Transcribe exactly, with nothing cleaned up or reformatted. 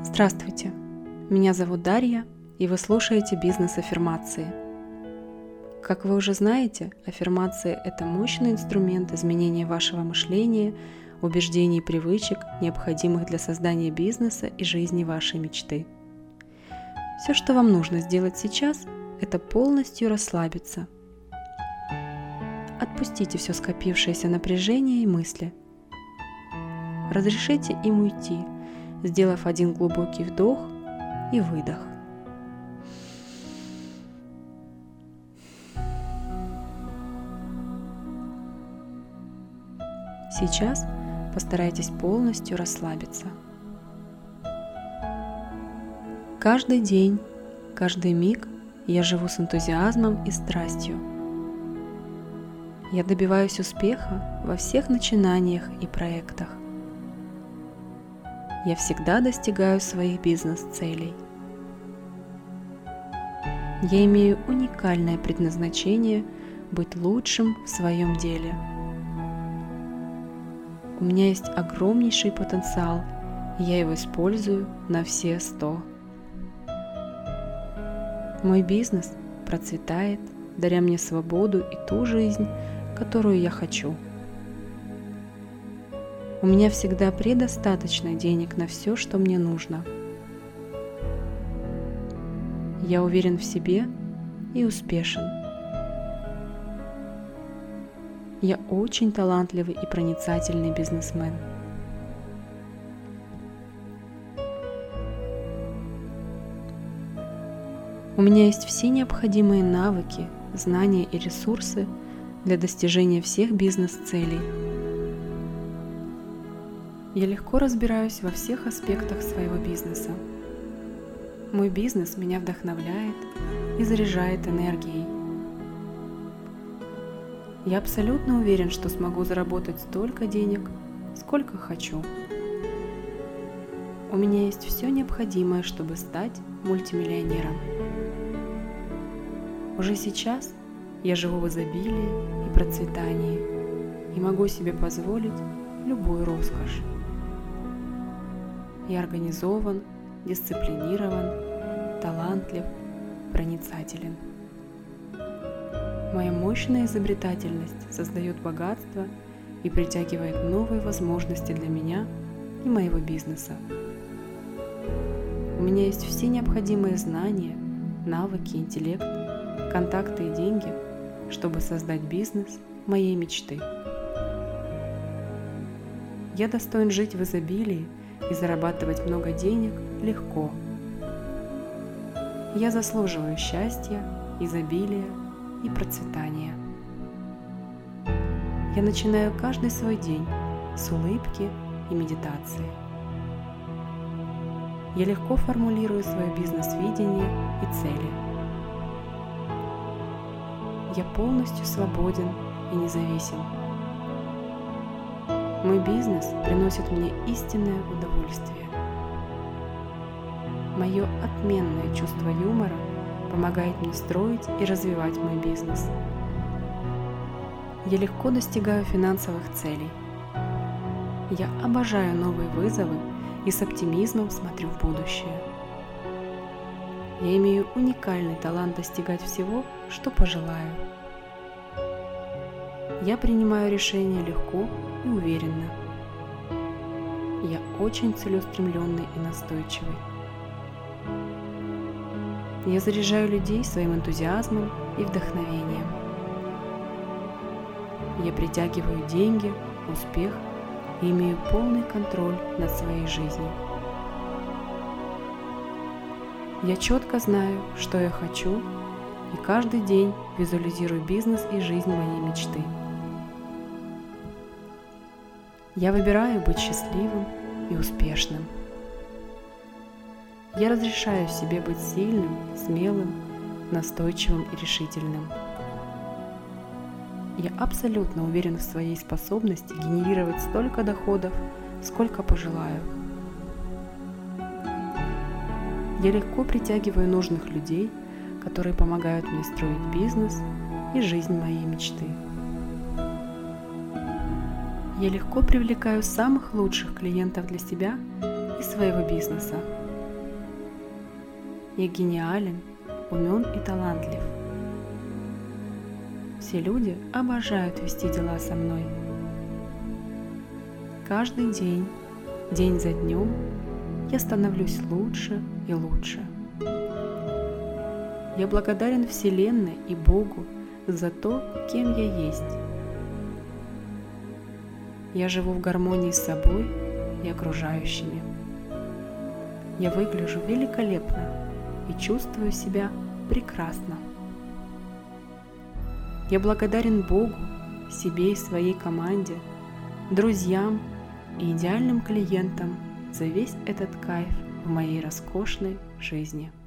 Здравствуйте, меня зовут Дарья, и вы слушаете «Бизнес-аффирмации». Как вы уже знаете, аффирмации – это мощный инструмент изменения вашего мышления, убеждений и привычек, необходимых для создания бизнеса и жизни вашей мечты. Все, что вам нужно сделать сейчас, это полностью расслабиться. Отпустите все скопившееся напряжение и мысли. Разрешите им уйти, сделав один глубокий вдох и выдох. Сейчас постарайтесь полностью расслабиться. Каждый день, каждый миг я живу с энтузиазмом и страстью. Я добиваюсь успеха во всех начинаниях и проектах. Я всегда достигаю своих бизнес-целей. Я имею уникальное предназначение быть лучшим в своем деле. У меня есть огромнейший потенциал, и я его использую на все сто. Мой бизнес процветает, даря мне свободу и ту жизнь, которую я хочу. У меня всегда предостаточно денег на все, что мне нужно. Я уверен в себе и успешен. Я очень талантливый и проницательный бизнесмен. У меня есть все необходимые навыки, знания и ресурсы для достижения всех бизнес-целей. Я легко разбираюсь во всех аспектах своего бизнеса. Мой бизнес меня вдохновляет и заряжает энергией. Я абсолютно уверен, что смогу заработать столько денег, сколько хочу. У меня есть все необходимое, чтобы стать мультимиллионером. Уже сейчас я живу в изобилии и процветании и могу себе позволить любую роскошь. Я организован, дисциплинирован, талантлив, проницателен. Моя мощная изобретательность создает богатство и притягивает новые возможности для меня и моего бизнеса. У меня есть все необходимые знания, навыки, интеллект, контакты и деньги, чтобы создать бизнес моей мечты. Я достоин жить в изобилии и зарабатывать много денег легко. Я заслуживаю счастья, изобилия и процветания. Я начинаю каждый свой день с улыбки и медитации. Я легко формулирую свое бизнес-видение и цели. Я полностью свободен и независим. Мой бизнес приносит мне истинное удовольствие. Мое отменное чувство юмора помогает мне строить и развивать мой бизнес. Я легко достигаю финансовых целей. Я обожаю новые вызовы и с оптимизмом смотрю в будущее. Я имею уникальный талант достигать всего, что пожелаю. Я принимаю решения легко и уверенно. Я очень целеустремленный и настойчивый. Я заряжаю людей своим энтузиазмом и вдохновением. Я притягиваю деньги, успех и имею полный контроль над своей жизнью. Я четко знаю, что я хочу, и каждый день визуализирую бизнес и жизнь моей мечты. Я выбираю быть счастливым и успешным. Я разрешаю себе быть сильным, смелым, настойчивым и решительным. Я абсолютно уверен в своей способности генерировать столько доходов, сколько пожелаю. Я легко притягиваю нужных людей, которые помогают мне строить бизнес и жизнь моей мечты. Я легко привлекаю самых лучших клиентов для себя и своего бизнеса. Я гениален, умен и талантлив. Все люди обожают вести дела со мной. Каждый день, день за днем, я становлюсь лучше и лучше. Я благодарен Вселенной и Богу за то, кем я есть. Я живу в гармонии с собой и окружающими. Я выгляжу великолепно и чувствую себя прекрасно. Я благодарен Богу, себе и своей команде, друзьям и идеальным клиентам за весь этот кайф в моей роскошной жизни.